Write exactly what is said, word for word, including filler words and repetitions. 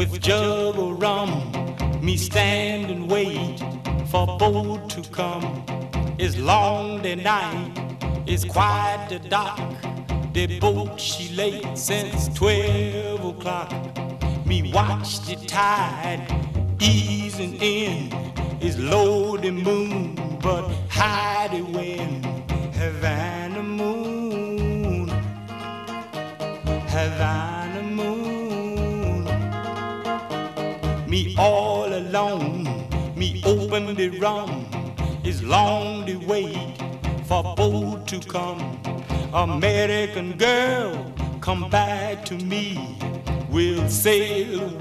with jug of rum. Me stand and wait for boat to come. It's long the night, it's quiet the dark. The boat she late since twelve o'clock. Me watch the tide easing in. It's low the moon, but high the wind. Havana moon, Havana moon. Me all alone, me open the rum. It's long the wait for boat to come. American girl, come back to me. We'll sail